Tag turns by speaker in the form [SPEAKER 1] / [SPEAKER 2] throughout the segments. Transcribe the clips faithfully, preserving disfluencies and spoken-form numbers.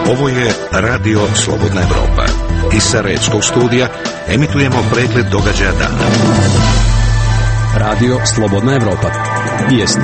[SPEAKER 1] Ovo je Radio Slobodna Evropa. Iz Sarajevskog studija emitujemo pregled događaja dana.
[SPEAKER 2] Radio Slobodna Evropa. Vijesti.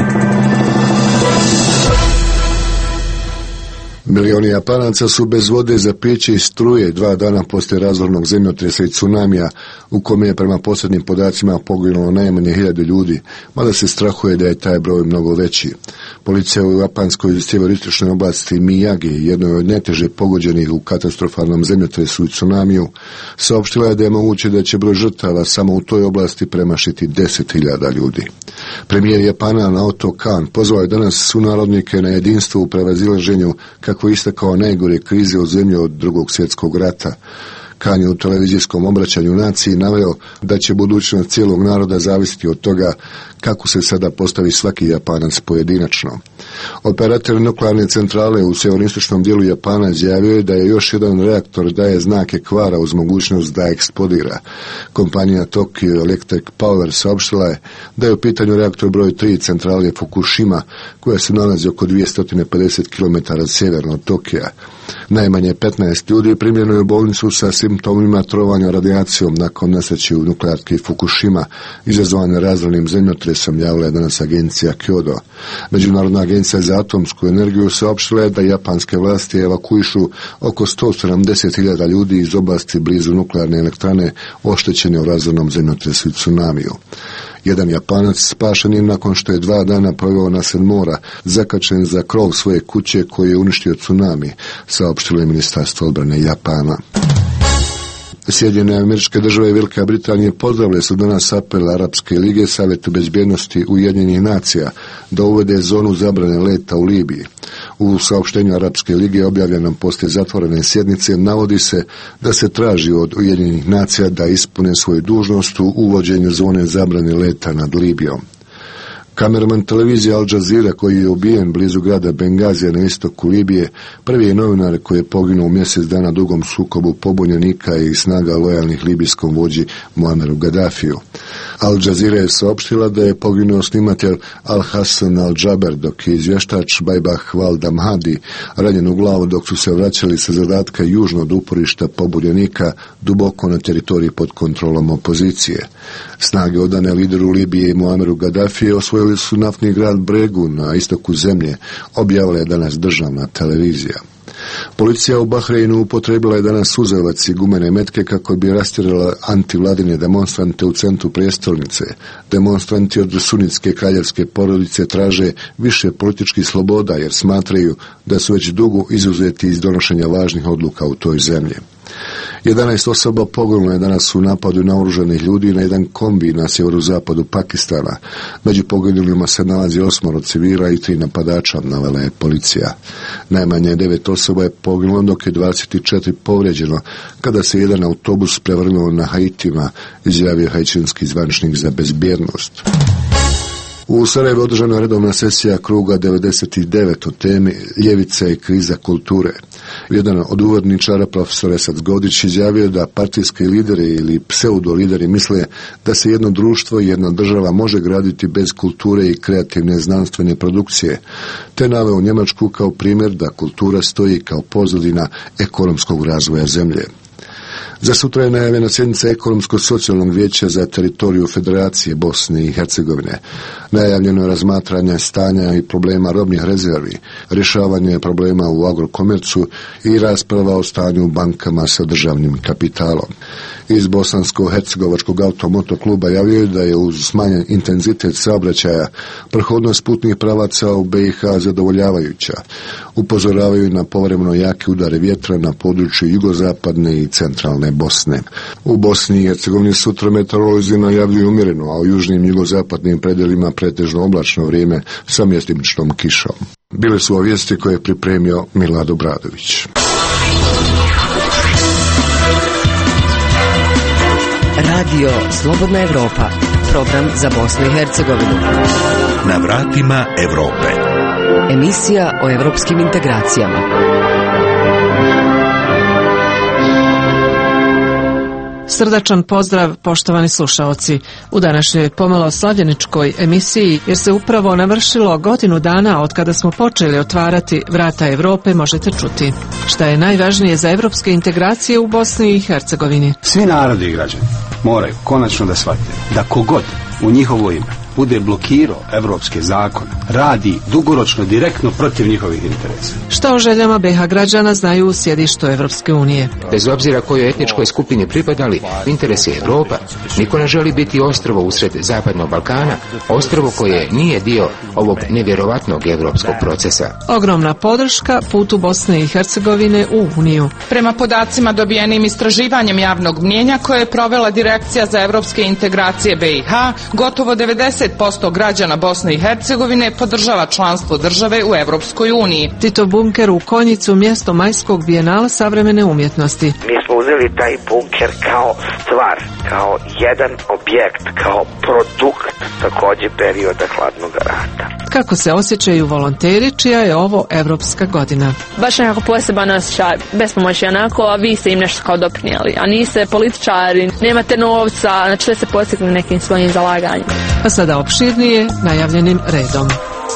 [SPEAKER 3] Milioni Japanaca su bez vode za piće i struje dva dana poslije razornog zemljotresa i tsunamija, u kome je prema posljednjim podacima poginulo najmanje hiljade ljudi, mada se strahuje da je taj broj mnogo veći. Policija u japanskoj sjeveristočnoj oblasti Miyagi, jednoj od najteže pogođenih u katastrofalnom zemljotresu i tsunamiju, saopštila je da je moguće da će broj žrtava samo u toj oblasti premašiti deset hiljada ljudi. Premijer Japana Naoto Kan pozvao je danas sunarodnike na jedinstvo u prevazilaženju kako je istakao najgore krize u zemlji od drugog svjetskog rata. Kan je u televizijskom obraćanju naciji naveo da će budućnost cijelog naroda zavisiti od toga kako se sada postavi svaki Japanac pojedinačno. Operator nuklearne centrale u sjeveristočnom dijelu Japana izjavio je da je još jedan reaktor daje znake kvara uz mogućnost da eksplodira. Kompanija Tokyo Electric Power saopštila je da je u pitanju reaktor broj tri centrale Fukushima, koja se nalazi oko dvjesto pedeset kilometara sjeverno od Tokija. Najmanje petnaest ljudi primljeno je u bolnicu sa simptomima trovanja radijacijom nakon nesreće u nuklearki Fukushima, izazvane razornim zemljotresom, javila je danas agencija Kyodo. Međunarodna agencija za atomsku energiju saopštila je da japanske vlasti evakuišu oko sto sedamdeset hiljada ljudi iz oblasti blizu nuklearne elektrane oštećene u razornom zemljotresu i tsunamiju. Jedan Japanac spašen je nakon što je dva dana proveo nasred mora, zakačen za krov svoje kuće koji je uništio tsunami, saopštilo je Ministarstvo odbrane Japana. Sjedinjene Američke Države i Velika Britanija pozdravile su danas apel Arapske lige Savjeta bezbjednosti Ujedinjenih nacija da uvede zonu zabrane leta u Libiji. U saopštenju Arapske lige objavljenom poslije zatvorene sjednice navodi se da se traži od Ujedinjenih nacija da ispune svoju dužnost u uvođenju zone zabrane leta nad Libijom. Kameraman televizije Al Jazeera, koji je ubijen blizu grada Bengazija na istoku Libije, prvi je novinar koji je poginuo u mjesec dana dugom sukobu pobunjenika i snaga lojalnih libijskom vođi Muammeru Gaddafiju. Al Jazeera je saopštila da je poginuo snimatelj Al Hassan Al Jaber, dok je izvještač Bajbah Valda Mahdi ranjen u glavu dok su se vraćali sa zadatka južno od uporišta pobunjenika duboko na teritoriji pod kontrolom opozicije. Snage odane lideru Libije Muammeru Gaddafije osvojili su naftni grad Bregu na istoku zemlje, objavila je danas državna televizija. Policija u Bahreinu upotrebila je danas suzavac i gumene metke kako bi rastjerala antivladine demonstrante u centru prijestolnice. Demonstranti od sunitske kraljevske porodice traže više političkih sloboda jer smatraju da su već dugo izuzeti iz donošenja važnih odluka u toj zemlji. jedanaest osoba poginulo je danas u napadu naoružanih ljudi na jedan kombi na sjeverozapadu Pakistana. Među poginulima se nalazi osmoro civila i tri napadača, navela je policija. Najmanje devet osoba je poginulo dok je dvadeset četiri povrijeđeno kada se jedan autobus prevrnuo na Haitima, izjavio haitijanski zvaničnik za bezbjednost. U Sarajevu održana redovna sesija kruga devedeset devet o temi ljevica i kriza kulture. Jedan od uvodničara, profesor Esad Zgodić, izjavio da partijski lideri ili pseudolideri misle da se jedno društvo i jedna država može graditi bez kulture i kreativne znanstvene produkcije, te naveo Njemačku kao primjer da kultura stoji kao pozadina ekonomskog razvoja zemlje. Za sutra je najavljena sjednica ekonomsko-socijalnog vijeća za teritoriju Federacije Bosne i Hercegovine. Najavljeno je razmatranje stanja i problema robnih rezervi, rješavanje problema u agrokomercu i rasprava o stanju u bankama sa državnim kapitalom. Iz Bosansko-hercegovačkog automoto kluba javio da je uz smanjen intenzitet saobraćaja prohodnost putnih pravaca u B i H zadovoljavajuća. Upozoravaju na povremeno jake udare vjetra na području jugozapadne i centralne Bosne. U Bosni i Hercegovini sutra meteorolozi najavljuju umjereno, a u južnim i jugozapadnim predelima pretežno oblačno vrijeme sa mjestimičnom kišom. Bile su vijesti koje je pripremio Milad Obradović.
[SPEAKER 4] Radio Slobodna Evropa, program za Bosnu i Hercegovinu.
[SPEAKER 1] Na vratima Evrope.
[SPEAKER 4] Emisija o evropskim integracijama.
[SPEAKER 5] Srdačan pozdrav, poštovani slušaoci. U današnjoj pomalo slavljeničkoj emisiji, jer se upravo navršilo godinu dana od kada smo počeli otvarati vrata Europe, možete čuti šta je najvažnije za evropske integracije u Bosni i Hercegovini.
[SPEAKER 6] Svi narodi i građani moraju konačno da shvate da kogod u njihovo ime bude blokirao evropske zakone, radi dugoročno direktno protiv njihovih interesa.
[SPEAKER 5] Šta o željama be ha građana znaju u sjedištu Evropske unije?
[SPEAKER 7] Bez obzira kojoj etničkoj skupini pripadali, interes je Europa. Niko ne želi biti ostrvo usred Zapadnog Balkana, ostrvo koje nije dio ovog nevjerovatnog evropskog procesa.
[SPEAKER 5] Ogromna podrška putu Bosne i Hercegovine u Uniju.
[SPEAKER 8] Prema podacima dobijenim istraživanjem javnog mnijenja koje je provela Direkcija za evropske integracije be i ha, gotovo devedeset posto građana Bosne i Hercegovine podržava članstvo države u Evropskoj uniji.
[SPEAKER 5] Tito bunker u Konjicu, mjesto majskog bijenala savremene umjetnosti.
[SPEAKER 9] Mi smo uzeli taj bunker kao stvar, kao jedan objekt, kao produkt također perioda hladnog rata.
[SPEAKER 5] Kako se osjećaju volonteri čija je ovo evropska godina?
[SPEAKER 10] Baš nekako poseban osjećaj, bespomoćni onako, a vi ste im nešto kao doprinijeli, a niste političari, nemate novca, znači sve se postigli nekim svojim zalaganjem.
[SPEAKER 5] Pa sada opširnije, najavljenim redom.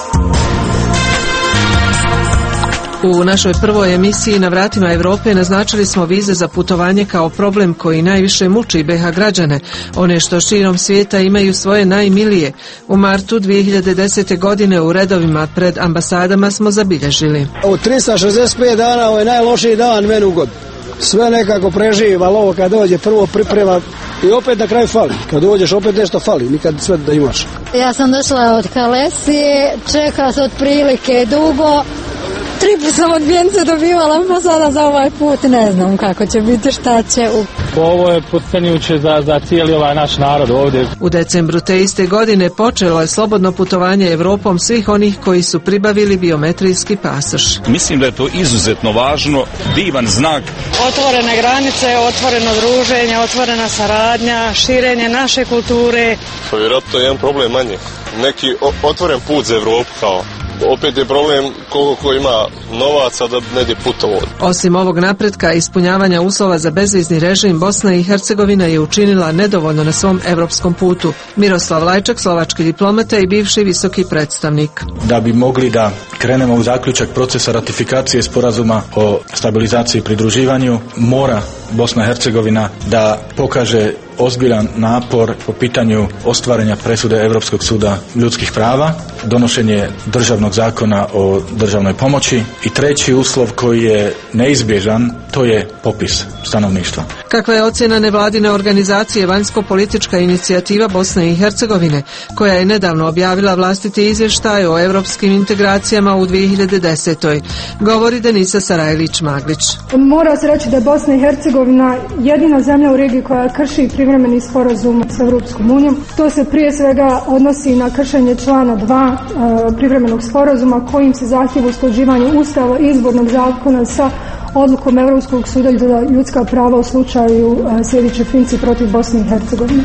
[SPEAKER 5] U našoj prvoj emisiji Na vratima Europe naznačili smo vize za putovanje kao problem koji najviše muči be ha građane, one što širom svijeta imaju svoje najmilije. U martu dvije hiljade desete. godine u redovima pred ambasadama smo zabilježili.
[SPEAKER 11] U tristo šezdeset pet dana ovo je najlošiji dan meni u godinu. Sve nekako preživa, ali ovo kad dođe prvo priprema i opet na kraju fali. Kad dođeš opet nešto fali, nikad sve da imaš.
[SPEAKER 12] Ja sam došla od Kalesije, čeka se otprilike dugo. Tri put sam odbijence dobivala, pa sada za ovaj put ne znam kako će biti, šta će.
[SPEAKER 13] Ovo je potcenjujuće za, za cijeli ovaj naš narod ovdje.
[SPEAKER 5] U decembru te iste godine počelo je slobodno putovanje Europom svih onih koji su pribavili biometrijski pasoš.
[SPEAKER 14] Mislim da je to izuzetno važno, divan znak.
[SPEAKER 15] Otvorene granice, otvoreno druženje, otvorena saradnja, širenje naše kulture.
[SPEAKER 16] Pa vjerojatno je jedan problem manje. Neki otvoren put za Evropu kao. Opet je problem koliko ko ima novaca da ne ide putovod.
[SPEAKER 5] Osim ovog napretka ispunjavanja uslova za bezvizni režim, Bosna i Hercegovina je učinila nedovoljno na svom evropskom putu. Miroslav Lajčak, slovački diplomata i bivši visoki predstavnik.
[SPEAKER 17] Da bi mogli da krenemo u zaključak procesa ratifikacije sporazuma o stabilizaciji i pridruživanju, mora Bosna i Hercegovina da pokaže ozbiljan napor po pitanju ostvarenja presude Europskog suda ljudskih prava, donošenje državnog zakona o državnoj pomoći i treći uslov koji je neizbježan, to je popis stanovništva.
[SPEAKER 5] Kakva je ocjena nevladine organizacije Vanjsko-politička inicijativa Bosne i Hercegovine, koja je nedavno objavila vlastiti izvještaj o europskim integracijama u dvije hiljade desete. Govori Denisa Sarajlić-Maglić.
[SPEAKER 18] Mora se reći da je Bosna i Hercegovina jedina zemlja u regiji koja krši privremeni sporazum s Europskom unijom. To se prije svega odnosi na kršenje člana dva e, privremenog sporazuma kojim se zahtjeva usklađivanje Ustava i izbornog zakona sa odlukom Europskog suda za ljudska prava u slučaju e, Sejdić i Finci protiv Bosne i Hercegovine.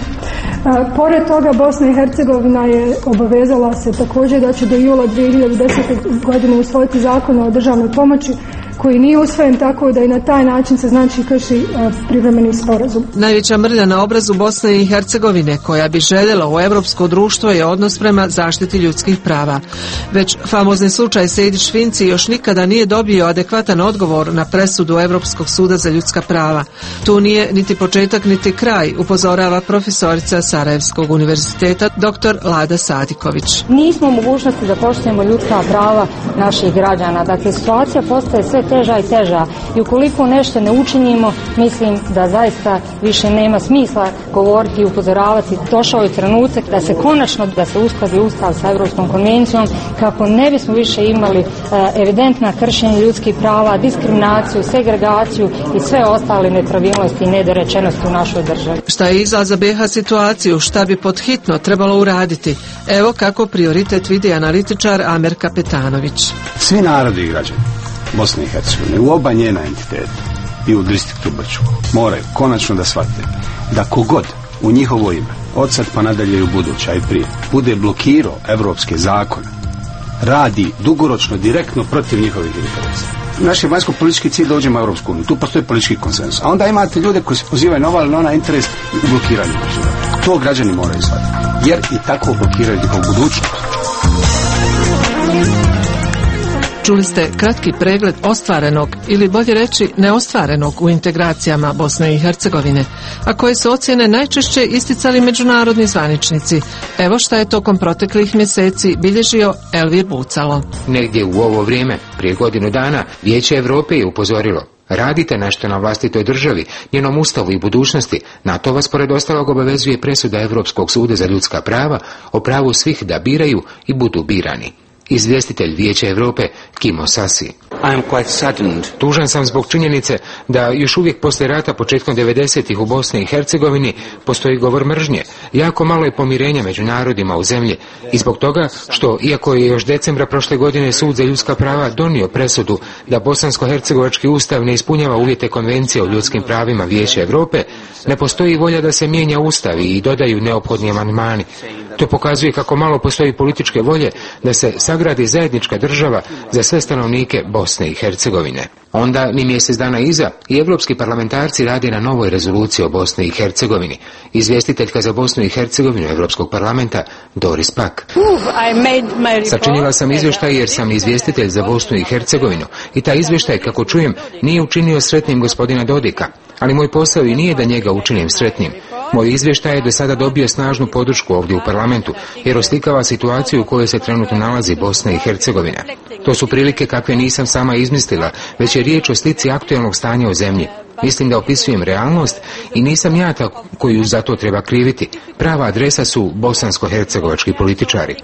[SPEAKER 18] E, pored toga Bosna i Hercegovina je obavezala se također da će do jula dvije hiljade desete. godine usvojiti zakon o državnoj pomoći koji nije usvojen, tako da i na taj način se znači krši uh, privremeni sporazum.
[SPEAKER 5] Najveća mrlja na obrazu Bosne i Hercegovine koja bi željela u europsko društvo je odnos prema zaštiti ljudskih prava. Već famozni slučaj Sejdić Finci još nikada nije dobio adekvatan odgovor na presudu Europskog suda za ljudska prava. Tu nije niti početak niti kraj, upozorava profesorica Sarajevskog univerziteta doktor Lada Sadiković.
[SPEAKER 19] Nismo u mogućnosti da poštujemo ljudska prava naših građana. Dakle, situacija postaje sve teža i teža i ukoliko nešto ne učinimo, mislim da zaista više nema smisla govoriti i upozoravati. Došao je trenutak da se konačno da se uskladi Ustav sa Europskom konvencijom kako ne bismo više imali e, evidentna kršenja ljudskih prava, diskriminaciju, segregaciju i sve ostale nepravilnosti i nedorečenosti u našoj državi.
[SPEAKER 5] Šta je izlaz za be ha situaciju, šta bi podhitno trebalo uraditi? Evo kako prioritet vidi analitičar Amer Kapetanović.
[SPEAKER 6] Svi narodi i građani Bosne i Hercegovine u oba njena entiteta i u distriktu Brčko moraju konačno da shvate da kogod u njihovo ime od sad pa nadalje i u buduća i prije bude blokirao evropske zakone, radi dugoročno direktno protiv njihovih interesa. naš je vanjsko-politički cilj da uđemo u Europsku uniju. Tu postoji politički konsenzus. A onda imate ljude koji se pozivaju na ovaj ili na onaj interes u blokiranju države. To građani moraju shvatiti. Jer i tako blokiraju njihovu budućnost.
[SPEAKER 5] Čuli ste kratki pregled ostvarenog ili bolje reći neostvarenog u integracijama Bosne i Hercegovine, a koje su ocjene najčešće isticali međunarodni zvaničnici. Evo šta je tokom proteklih mjeseci bilježio Elvir Bucalo.
[SPEAKER 7] Negdje u ovo vrijeme, prije godinu dana, Vijeće Europe je upozorilo: radite nešto na vlastitoj državi, njenom ustavu i budućnosti. Na to vas pored ostalog obavezuje presuda Europskog suda za ljudska prava o pravu svih da biraju i budu birani. Izvjestitelj Vijeća Europe Kimo Sasi. Tužan sam zbog činjenice da još uvijek poslije rata početkom devedesetih u Bosni i Hercegovini postoji govor mržnje. Jako malo je pomirenja među narodima u zemlji i zbog toga što, iako je još decembra prošle godine Sud za ljudska prava donio presudu da bosansko-hercegovački ustav ne ispunjava uvjete konvencije o ljudskim pravima Vijeća Europe, ne postoji volja da se mijenja ustav i dodaju neophodni amandmani. To pokazuje kako malo postoji političke volje da se sagradi zajednička država za sve stanovnike Bosne i Hercegovine. Onda, ni mjesec dana iza, i evropski parlamentarci rade na novoj rezoluciji o Bosni i Hercegovini. Izvjestiteljka za Bosnu i Hercegovinu Evropskog parlamenta Doris Pack. Sačinila sam izvještaj jer sam izvjestitelj za Bosnu i Hercegovinu i taj izvještaj, kako čujem, nije učinio sretnim gospodina Dodika, ali moj posao i nije da njega učinim sretnim. Moj izvještaj je do sada dobio snažnu podršku ovdje u parlamentu, jer oslikava situaciju u kojoj se trenutno nalazi Bosna i Hercegovina. To su prilike kakve nisam sama izmislila, već je riječ o slici aktualnog stanja u zemlji. Mislim da opisujem realnost i nisam ja ta koju za to treba kriviti. Prava adresa su bosansko-hercegovački političari.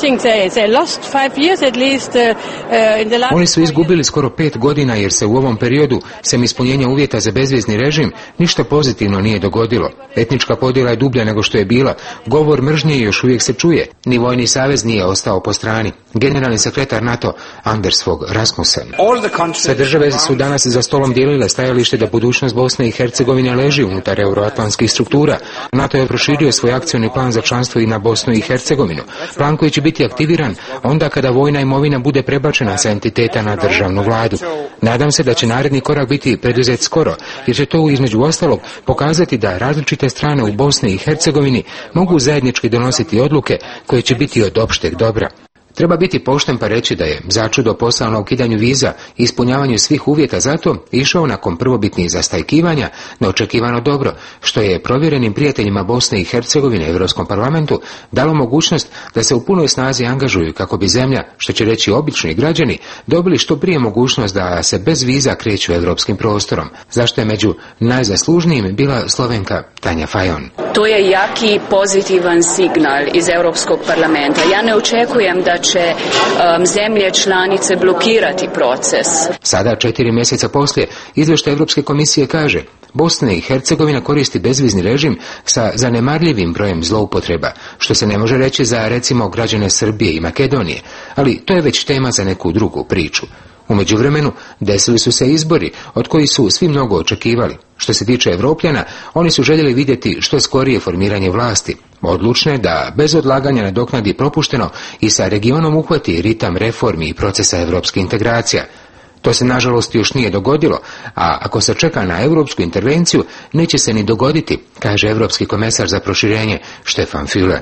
[SPEAKER 7] Oni su izgubili skoro pet godina jer se u ovom periodu, sem ispunjenja uvjeta za bezvizni režim, ništa pozitivno nije dogodilo. Etnička podjela je dublja nego što je bila. Govor mržnje još uvijek se čuje. Ni vojni savez nije ostao po strani. Generalni sekretar NATO Anders Fogh Rasmussen. Sve države su danas za stolom dijelile stajalište da budućnost Bosne i Hercegovine leži unutar euroatlantskih struktura. NATO je proširio svoj akcioni plan za članstvo i na Bosnu i Hercegovinu. Plan koji će biti aktiviran onda kada vojna imovina bude prebačena sa entiteta na državnu vladu. Nadam se da će naredni korak biti preduzet skoro, jer će to između ostalog pokazati da različite strane u Bosni i Hercegovini mogu zajednički donositi odluke koje će biti od opšteg dobra. Treba biti pošten pa reći da je začudo posao na ukidanju viza i ispunjavanju svih uvjeta za to išao nakon prvobitnih zastajkivanja na očekivano dobro, što je provjerenim prijateljima Bosne i Hercegovine u Europskom parlamentu dalo mogućnost da se u punoj snazi angažuju kako bi zemlja, što će reći obični građani, dobili što prije mogućnost da se bez viza kreću europskim prostorom, zašto je među najzaslužnijim bila Slovenka Tanja Fajon.
[SPEAKER 20] To je jaki pozitivan signal iz Europskog parlamenta. Ja ne očekujem da će um, zemlje članice blokirati proces.
[SPEAKER 7] Sada, četiri mjeseca poslije, izvještaj Europske komisije kaže: Bosna i Hercegovina koristi bezvizni režim sa zanemarljivim brojem zloupotreba, što se ne može reći za, recimo, građane Srbije i Makedonije, ali to je već tema za neku drugu priču. U međuvremenu desili su se izbori od kojih su svi mnogo očekivali. Što se tiče Evropljana, oni su željeli vidjeti što skorije formiranje vlasti. Odlučne da bez odlaganja nadoknadi propušteno i sa regionom uhvati ritam reformi i procesa evropske integracija. To se nažalost još nije dogodilo, a ako se čeka na europsku intervenciju, neće se ni dogoditi, kaže europski komesar za proširenje Stefan Füle.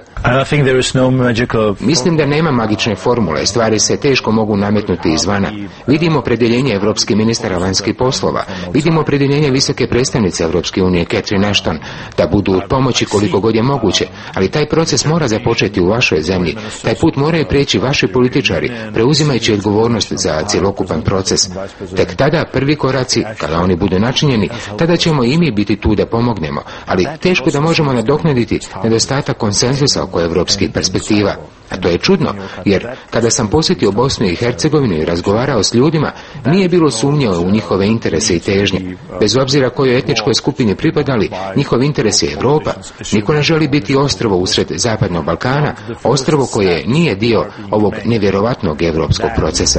[SPEAKER 21] No magical...
[SPEAKER 7] Mislim da nema magične formule, stvari se teško mogu nametnuti izvana. Vidimo opredjeljenje evropskih ministara vanjskih poslova, vidimo opredjeljenje visoke predstavnice Europske unije Catherine Ashton da budu od pomoći koliko god je moguće, ali taj proces mora započeti u vašoj zemlji, taj put moraju prijeći vaši političari, preuzimajući odgovornost za cjelokupan proces. Tek tada prvi koraci, kada oni budu načinjeni, tada ćemo i mi biti tu da pomognemo, ali teško da možemo nadoknaditi nedostatak konsenzusa oko evropskih perspektiva. A to je čudno, jer kada sam posjetio Bosnu i Hercegovinu i razgovarao s ljudima, nije bilo sumnje u njihove interese i težnje. Bez obzira kojoj etničkoj skupini pripadali, njihov interes je Europa. Niko ne želi biti ostrvo usred Zapadnog Balkana, ostrvo koje nije dio ovog nevjerovatnog evropskog procesa.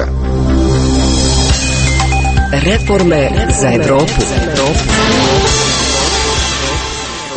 [SPEAKER 4] Reforme za Europu.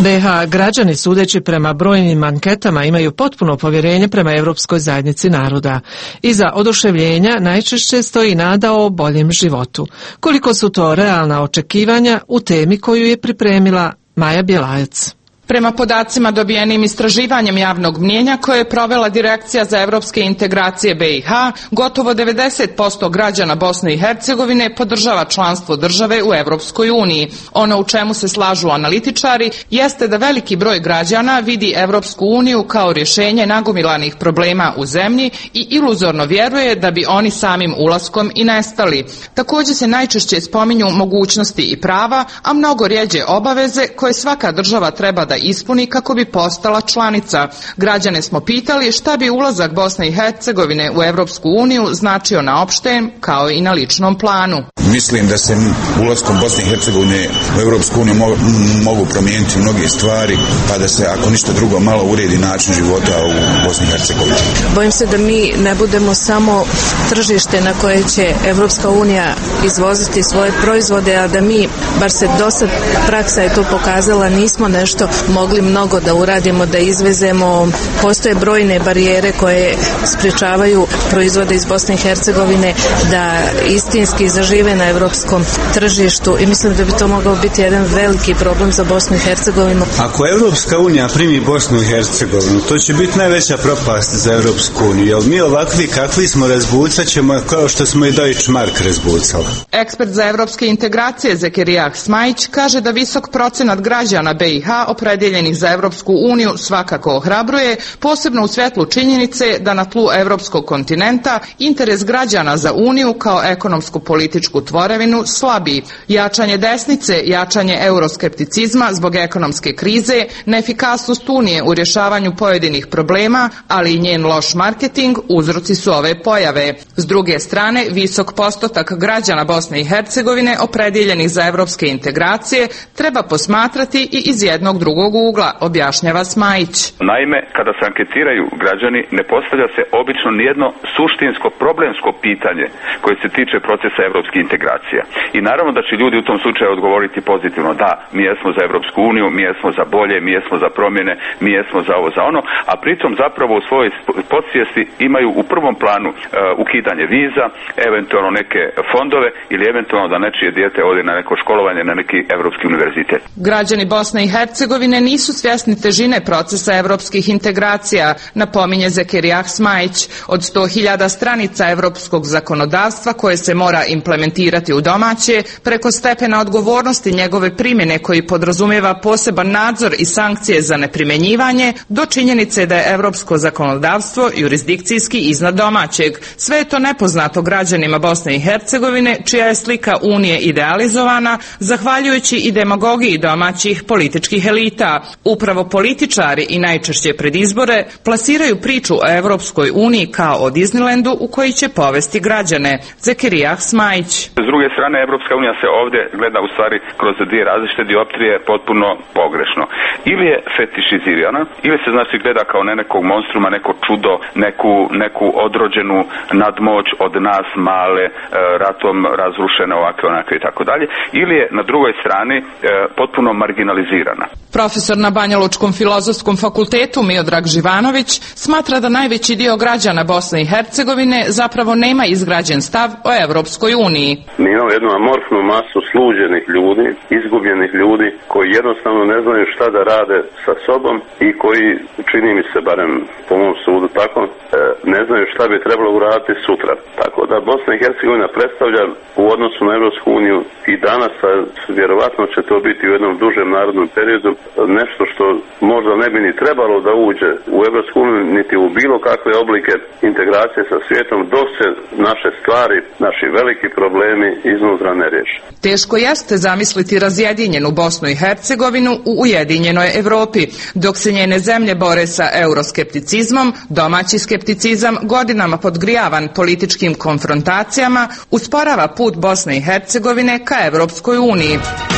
[SPEAKER 5] be ha građani, sudeći prema brojnim anketama, imaju potpuno povjerenje prema Europskoj zajednici naroda. Iza oduševljenja najčešće stoji nada o boljem životu. Koliko su to realna očekivanja u temi koju je pripremila Maja Bjelajac.
[SPEAKER 8] Prema podacima dobijenim istraživanjem javnog mnijenja koje je provela Direkcija za europske integracije be i ha, gotovo devedeset posto građana Bosne i Hercegovine podržava članstvo države u Europskoj uniji. Ono u čemu se slažu analitičari jeste da veliki broj građana vidi Europsku uniju kao rješenje nagomilanih problema u zemlji i iluzorno vjeruje da bi oni samim ulaskom i nestali. Također se najčešće spominju mogućnosti i prava, a mnogo rjeđe obaveze koje svaka država treba da ispuni kako bi postala članica. Građane smo pitali šta bi ulazak Bosne i Hercegovine u Europsku uniju značio na opštem kao i na ličnom planu.
[SPEAKER 2] Mislim da se ulaskom Bosne i Hercegovine u Europsku uniju mo- mogu promijeniti mnoge stvari, pa da se ako ništa drugo malo uredi način života u Bosni i Hercegovini.
[SPEAKER 22] Bojim se da mi ne budemo samo tržište na koje će Europska unija izvoziti svoje proizvode, a da mi, bar se do sad praksa je to pokazala, nismo nešto mogli mnogo da uradimo, da izvezemo. Postoje brojne barijere koje sprječavaju proizvode iz Bosne i Hercegovine da istinski zažive na europskom tržištu i mislim da bi to mogao biti jedan veliki problem za Bosnu i Hercegovinu.
[SPEAKER 23] Ako Europska unija primi Bosnu i Hercegovinu, to će biti najveća propast za Europsku uniju, jer mi ovakvi kakvi smo razbucat ćemo kao što smo i Deutsche Mark razbucali.
[SPEAKER 8] Ekspert za europske integracije Zekerijah Smajić kaže da visok procenat građana be i ha opredjeljenih za Europsku uniju svakako ohrabruje, posebno u svjetlu činjenice da na tlu europskog kontinenta interes građana za uniju kao ekonomsku političku tvorevinu slabi. Jačanje desnice, jačanje euroskepticizma zbog ekonomske krize, neefikasnost unije u rješavanju pojedinih problema, ali i njen loš marketing uzroci su ove pojave. S druge strane, visok postotak građana Bosne i Hercegovine opredjeljenih za europske integracije treba posmatrati i iz jednog drugog ugla, objašnjava Smajić.
[SPEAKER 24] Naime, kada se anketiraju građani, ne postavlja se obično nijedno suštinsko problemsko pitanje koje se tiče procesa europskih integracija. I naravno da će ljudi u tom slučaju odgovoriti pozitivno, da, mi jesmo za Europsku uniju, mi jesmo za bolje, mi jesmo za promjene, mi jesmo za ovo, za ono, a pritom zapravo u svojoj podsvijesti imaju u prvom planu uh, ukidanje viza, eventualno neke fondove ili eventualno da nečije dijete ode na neko školovanje na neki europski univerzitet.
[SPEAKER 8] Građani Bosne i Hercegovine nisu svjesni težine procesa europskih integracija, napominje Zekerijah Smajić. Od sto hiljada stranica europskog zakonodavstva koje se mora implementirati u domaće, preko stepena odgovornosti njegove primjene koji podrazumijeva poseban nadzor i sankcije za neprimjenjivanje, do činjenice da je europsko zakonodavstvo jurisdikcijski iznad domaćeg. Sve je to nepoznato građanima Bosne i Hercegovine, čija je slika Unije idealizovana, zahvaljujući i demagogiji domaćih političkih elita. Upravo političari i najčešće pred izbore plasiraju priču o Europskoj uniji kao o Disneylandu u koji će povesti građane. Zekerijah Smajić.
[SPEAKER 24] S druge strane, Europska unija se ovdje gleda u stvari kroz dvije različite dioptrije potpuno pogrešno. Ili je fetišizirana, ili se znači gleda kao ne nekog monstruma, neko čudo, neku, neku odrođenu nadmoć od nas male, ratom razrušene ovakve onakve i tako dalje, ili je na drugoj strani potpuno marginalizirana.
[SPEAKER 8] Profesor na Banjalučkom filozofskom fakultetu Miodrag Živanović smatra da najveći dio građana Bosne i Hercegovine zapravo nema izgrađen stav o Europskoj uniji.
[SPEAKER 25] Mi imamo jednu amorfnu masu sluđenih ljudi, izgubljenih ljudi koji jednostavno ne znaju šta da rade sa sobom i koji, čini mi se barem po mom sudu tako, ne znaju šta bi trebalo uraditi sutra. Tako da Bosna i Hercegovina predstavlja u odnosu na Europsku uniju i danas, a vjerovatno će to biti u jednom dužem narodnom periodu, nešto što možda ne bi ni trebalo da uđe u Europsku uniju niti u bilo kakve oblike integracije sa svijetom dok se naše stvari, naši veliki problemi iznutra ne riješe.
[SPEAKER 8] Teško jeste zamisliti razjedinjenu Bosnu i Hercegovinu u ujedinjenoj Europi, dok se njene zemlje bore sa euroskepticizmom. Domaći skepticizam, godinama podgrijavan političkim konfrontacijama, usporava put Bosne i Hercegovine ka Europskoj uniji.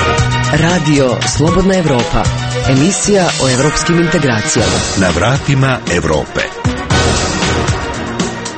[SPEAKER 4] Radio Slobodna Evropa, emisija o europskim integracijama.
[SPEAKER 1] Na vratima Europe.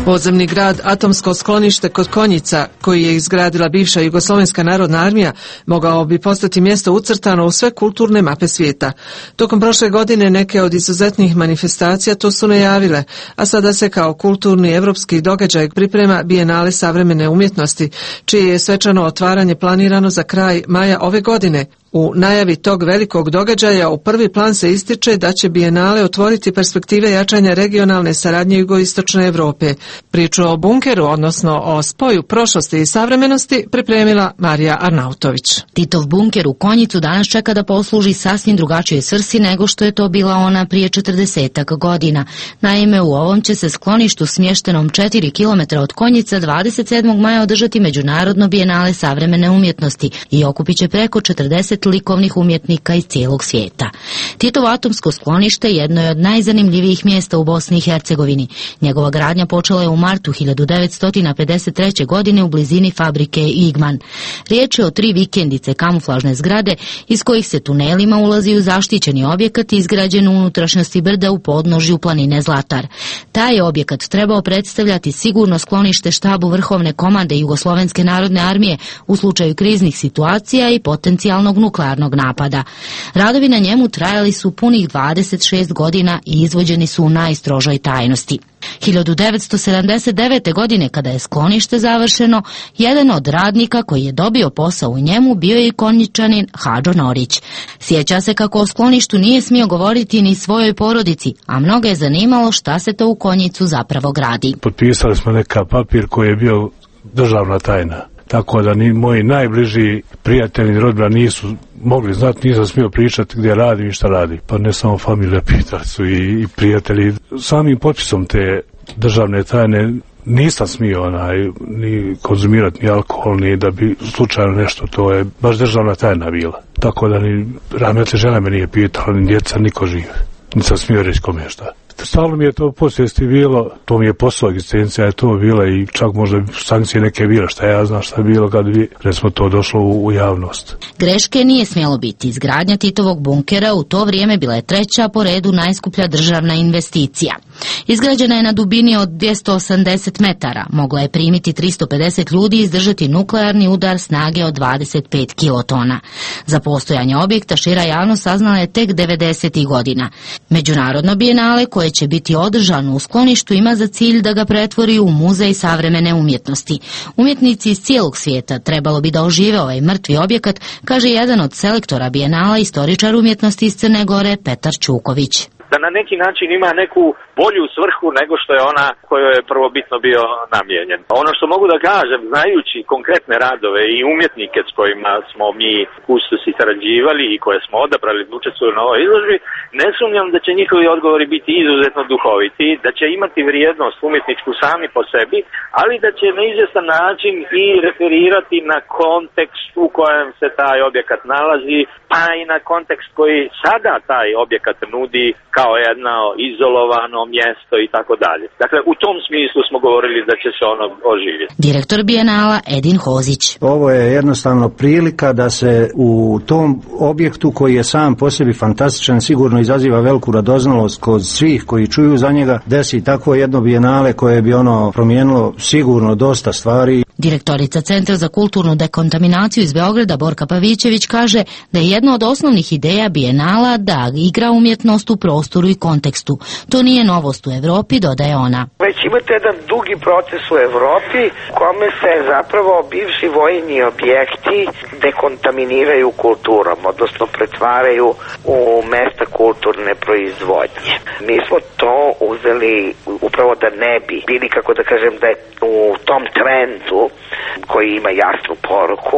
[SPEAKER 5] Podzemni grad Atomsko sklonište kod Konjica, koji je izgradila bivša Jugoslovenska narodna armija, mogao bi postati mjesto ucrtano u sve kulturne mape svijeta. Tokom prošle godine neke od izuzetnih manifestacija to su najavile, a sada se kao kulturni evropski događaj priprema Bijenale savremene umjetnosti, čije je svečano otvaranje planirano za kraj maja ove godine. U najavi tog velikog događaja u prvi plan se ističe da će Bijenale otvoriti perspektive jačanja regionalne saradnje jugoistočne Europe. Priču o bunkeru, odnosno o spoju prošlosti i savremenosti, pripremila Marija Arnautović.
[SPEAKER 3] Titov bunker u Konjicu danas čeka da posluži sasvim drugačijoj svrsi nego što je to bila ona prije četrdesetak godina. Naime, u ovom će se skloništu smještenom četiri kilometra od Konjica dvadeset sedmog maja održati Međunarodno Bijenale savremene umjetnosti i okupit će preko četrdeset likovnih umjetnika iz cijelog svijeta. Titovo atomsko sklonište jedno je od najzanimljivijih mjesta u Bosni i Hercegovini. Njegova gradnja počela je u martu hiljadu devetsto pedeset treće. godine u blizini fabrike Igman. Riječ je o tri vikendice kamuflažne zgrade iz kojih se tunelima ulazi u zaštićeni objekat izgrađen u unutrašnjosti brda u podnožju planine Zlatar. Taj je objekat trebao predstavljati sigurno sklonište štabu Vrhovne komande Jugoslovenske narodne armije u slučaju kriznih situacija i potencijalnog nuklearnog napada. Radovi na njemu trajali su punih dvadeset šest godina i izvođeni su u najstrožoj tajnosti. hiljadu devetsto sedamdeset devete. godine, kada je sklonište završeno, jedan od radnika koji je dobio posao u njemu bio je i Konjičanin Hadžo Norić. Sjeća se kako o skloništu nije smio govoriti ni svojoj porodici, a mnoge je zanimalo šta se to u Konjicu zapravo gradi.
[SPEAKER 9] Potpisali smo neka papir koji je bio državna tajna. Tako da ni moji najbliži prijatelji i rodbina nisu mogli znati, nisam smio pričati gdje radim i šta radim. Pa ne samo familija, pitali su i, i prijatelji. Samim potpisom te državne tajne nisam smio onaj, ni konzumirati ni alkohol, ni da bi slučajno nešto, to je baš državna tajna bila. Tako da ni rahmetli žena me nije pitala, ni djeca, niko žive. Nisam smio reći kome šta. Stalno mi je to posvijesti bilo, to mi je posao, egzistencija je to bila i čak možda sankcije neke bila, šta ja znam šta je bilo kad bi, recimo, to došlo u, u javnost.
[SPEAKER 3] Greške nije smjelo biti. Izgradnja Titovog bunkera u to vrijeme bila je treća po redu najskuplja državna investicija. Izgrađena je na dubini od dvjesto osamdeset metara, mogla je primiti tristo pedeset ljudi i izdržati nuklearni udar snage od dvadeset pet kilotona. Za postojanje objekta šira javnost saznala je tek devedesetih godina. Međunarodno Bijenale, koje će biti održano u skloništu, ima za cilj da ga pretvori u muzej savremene umjetnosti. Umjetnici iz cijelog svijeta trebalo bi da ožive ovaj mrtvi objekat, kaže jedan od selektora Bijenala, istoričar umjetnosti iz Crne Gore, Petar Čuković.
[SPEAKER 10] Da na neki način ima neku bolju svrhu nego što je ona kojoj je prvobitno bio namijenjen. Ono što mogu da kažem, znajući konkretne radove i umjetnike s kojima smo mi kustosi sarađivali i koje smo odabrali da učestvuju na ovoj izložbi, ne sumnjam da će njihovi odgovori biti izuzetno duhoviti, da će imati vrijednost umjetničku sami po sebi, ali da će na izvjestan način i referirati na kontekst u kojem se taj objekat nalazi, pa i na kontekst koji sada taj objekat nudi kao jedno izolovano mjesto i tako dalje. Dakle, u tom smislu smo govorili da će se ono oživjeti.
[SPEAKER 3] Direktor Bijenala Edin Hozić.
[SPEAKER 11] Ovo je jednostavno prilika da se u tom objektu, koji je sam po sebi fantastičan, sigurno izaziva veliku radoznalost kod svih koji čuju za njega, desi takvo jedno Bijenale koje bi ono promijenilo sigurno dosta stvari.
[SPEAKER 3] Direktorica Centra za kulturnu dekontaminaciju iz Beograda, Borka Pavićević, kaže da je jedna od osnovnih ideja Bijenala da igra umjetnost u prostoru i kontekstu. To nije novost u Evropi, dodaje ona.
[SPEAKER 12] Već imate jedan dugi proces u Evropi kome se zapravo bivši vojni objekti dekontaminiraju kulturom, odnosno pretvaraju u mesta kulturne proizvodnje. Mi smo to uzeli upravo da ne bi bili, kako da kažem, da je u tom trendu koji ima jasnu poruku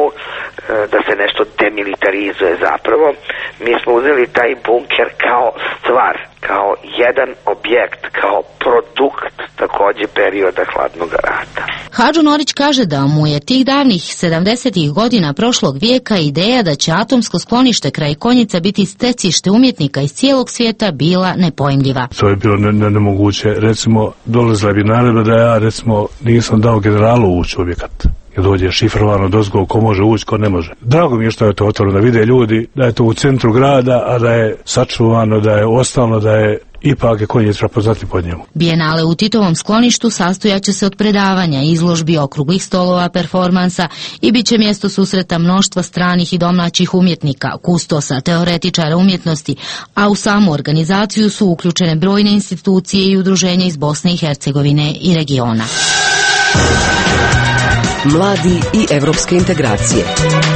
[SPEAKER 12] da se nešto demilitarizuje zapravo. Mi smo uzeli taj bunker kao stvar, kao jedan objekt, kao produkt također perioda hladnog rata.
[SPEAKER 3] Hadžo Norić kaže da mu je tih davnih sedamdesetih godina prošlog vijeka ideja da će atomsko sklonište kraj Konjica biti stecište umjetnika iz cijelog svijeta bila nepojmljiva.
[SPEAKER 9] To je bilo ne, ne, nemoguće. Recimo, dolazila bi naredba da ja, recimo, nisam dao generalu ući u objekat. Jer dođe šifrovano dozgo, ko može ući, ko ne može. Drago mi je što je to otvoreno, da vide ljudi da je to u centru grada, a da je sačuvano, da je ostalo, da je ipak je konjic prepoznati pod njemu.
[SPEAKER 3] Bijenale u Titovom skloništu sastojaće se od predavanja, izložbi, okruglih stolova, performansa i bit će mjesto susreta mnoštva stranih i domaćih umjetnika, kustosa, teoretičara umjetnosti, a u samu organizaciju su uključene brojne institucije i udruženja iz Bosne i Hercegovine i regiona.
[SPEAKER 4] Mladi i evropske integracije.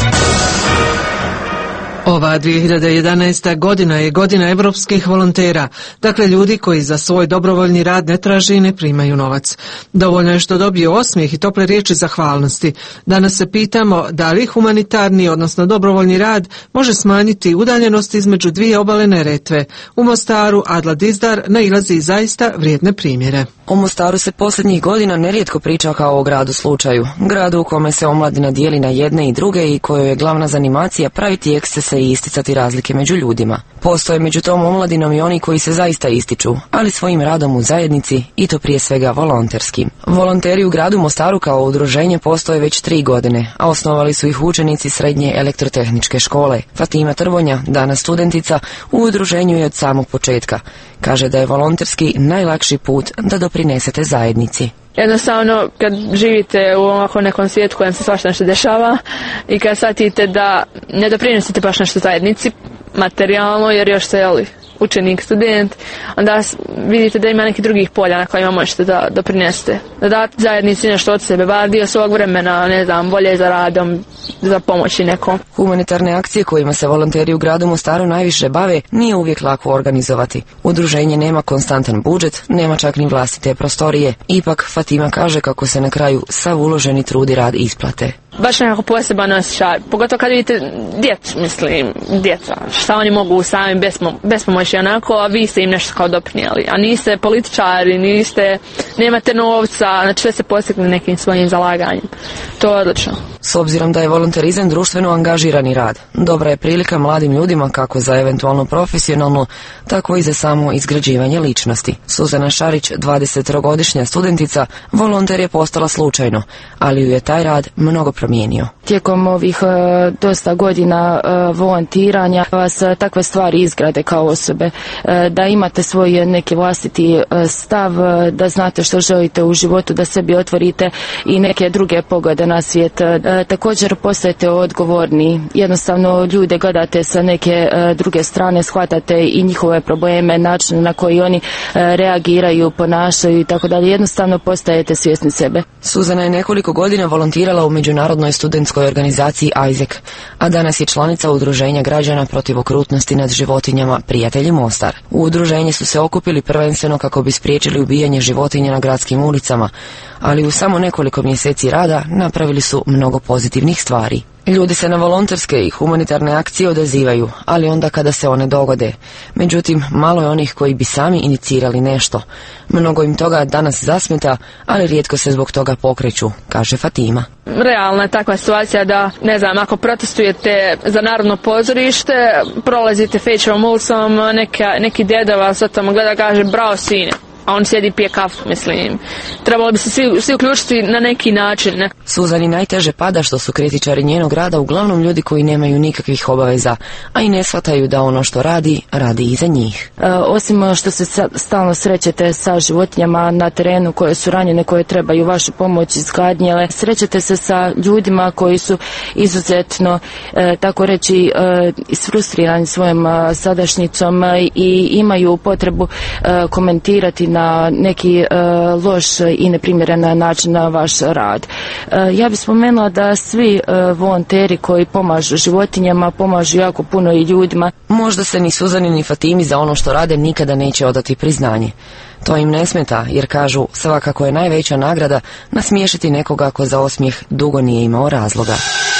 [SPEAKER 5] Ova dvije hiljade jedanaesta. godina je godina evropskih volontera, dakle ljudi koji za svoj dobrovoljni rad ne traže i ne primaju novac. Dovoljno je što dobiju osmijeh i tople riječi zahvalnosti. Danas se pitamo da li humanitarni, odnosno dobrovoljni rad, može smanjiti udaljenost između dvije obale Neretve. U Mostaru Adla Dizdar nailazi zaista vrijedne primjere.
[SPEAKER 13] O Mostaru se posljednjih godina nerijetko priča kao o gradu slučaju. Gradu u kome se omladina dijeli na jedne i druge i kojoj je glavna zanimacija praviti ekscese i isticati razlike među ljudima. Postoje među tom omladinom i oni koji se zaista ističu, ali svojim radom u zajednici i to prije svega volonterskim. Volonteri u gradu Mostaru kao udruženje postoje već tri godine, a osnovali su ih učenici srednje elektrotehničke škole. Fatima Trvonja, danas studentica, u udruženju je od samog početka. Kaže da je volonterski najlakši put da doprinesete zajednici.
[SPEAKER 14] Jednostavno, kad živite u ovako nekom svijetu kojem se svašta nešto dešava i kad shvatite da ne doprinosite baš nešto zajednici, materijalno, jer još ste jeli, učenik, student, onda vidite da ima nekih drugih polja na kojima možete da doprinesete. Da date zajednici nešto od sebe, bar dio svog vremena, ne znam, volje za radom, za pomoći nekom.
[SPEAKER 13] Humanitarne akcije kojima se volonteri u gradu Mostaru najviše bave nije uvijek lako organizovati. Udruženje nema konstantan budžet, nema čak ni vlastite prostorije. Ipak Fatima kaže kako se na kraju sav uloženi trud i rad isplate.
[SPEAKER 14] Baš nekako poseban osjećaj, pogotovo kad vidite djecu, mislim, djeca, šta oni mogu sami bez pomoći onako, a vi ste im nešto kao doprinijeli, a niste političari, niste, nemate novca, znači sve se postigli nekim svojim zalaganjem. To je odlično.
[SPEAKER 13] S obzirom da je volonterizam društveno angažirani rad, dobra je prilika mladim ljudima kako za eventualno profesionalno, tako i za samo izgrađivanje ličnosti. Suzana Šarić, dvadesettrogodišnja studentica, volonter je postala slučajno, ali ju je taj rad mnogo promijenio.
[SPEAKER 19] Tijekom ovih uh, dosta godina uh, volontiranja vas uh, takve stvari izgrade kao osobe, uh, da imate svoj neki vlastiti uh, stav, uh, da znate što želite u životu, da sebi otvorite i neke druge poglede na svijet. Uh, također postajete odgovorni, jednostavno ljude gledate sa neke uh, druge strane, shvatate i njihove probleme, način na koji oni uh, reagiraju, ponašaju i tako dalje, jednostavno postajete svjesni sebe.
[SPEAKER 13] Suzana je nekoliko godina volontirala u međunarodnoj studentskoj organizaciji Isaac, a danas je članica udruženja građana protiv okrutnosti nad životinjama Prijatelji Mostar. U udruženje su se okupili prvenstveno kako bi spriječili ubijanje životinja na gradskim ulicama, ali u samo nekoliko mjeseci rada napravili su mnogo pozitivnih stvari. Ljudi se na volonterske i humanitarne akcije odazivaju, ali onda kada se one dogode. Međutim, malo je onih koji bi sami inicirali nešto. Mnogo im toga danas zasmeta, ali rijetko se zbog toga pokreću, kaže Fatima.
[SPEAKER 14] Realna je takva situacija da, ne znam, ako protestujete za Narodno pozorište, prolazite Fejčevom ulicom, neka, neki deda vas od tamo gleda, kaže bravo sine, a on sjedi i pije kafu, mislim. Trebalo bi se svi, svi uključiti na neki način. Ne?
[SPEAKER 13] Suzani najteže pada što su kritičari njenog rada uglavnom ljudi koji nemaju nikakvih obaveza, a i ne shvataju da ono što radi, radi i za njih.
[SPEAKER 19] E, osim što se stalno srećete sa životinjama na terenu koje su ranjene, koje trebaju vašu pomoć, izgladnjele, srećete se sa ljudima koji su izuzetno, e, tako reći, e, isfrustrirani svojom e, sadašnjicom e, i imaju potrebu e, komentirati na na neki uh, loš i neprimjeren način na vaš rad. Uh, ja bih spomenula da svi uh, volonteri koji pomažu životinjama pomažu jako puno i ljudima.
[SPEAKER 13] Možda se ni Suzani ni Fatimi za ono što rade nikada neće odati priznanje. To im ne smeta jer kažu svakako je najveća nagrada nasmiješiti nekoga ko za osmijeh dugo nije imao razloga.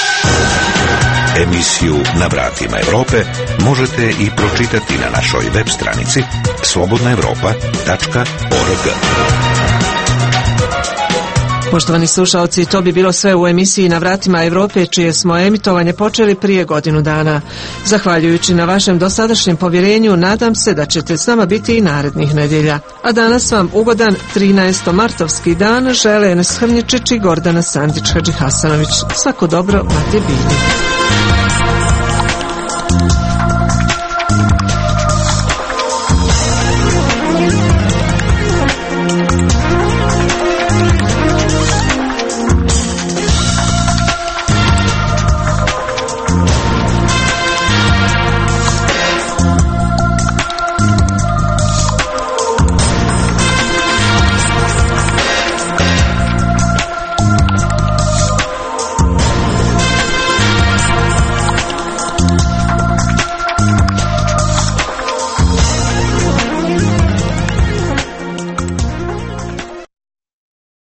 [SPEAKER 1] Emisiju Na vratima Europe možete i pročitati na našoj web stranici slobodna europa tačka org.
[SPEAKER 5] Poštovani slušalci, to bi bilo sve u emisiji Na vratima Europe, čije smo emitovanje počeli prije godinu dana. Zahvaljujući na vašem dosadašnjem povjerenju, nadam se da ćete s nama biti i narednih nedjelja. A danas vam ugodan trinaestomartovski dan žele Enes Hrnjičić i Gordana Sandić Hadžihasanović. Svako dobro, Matija Bilji.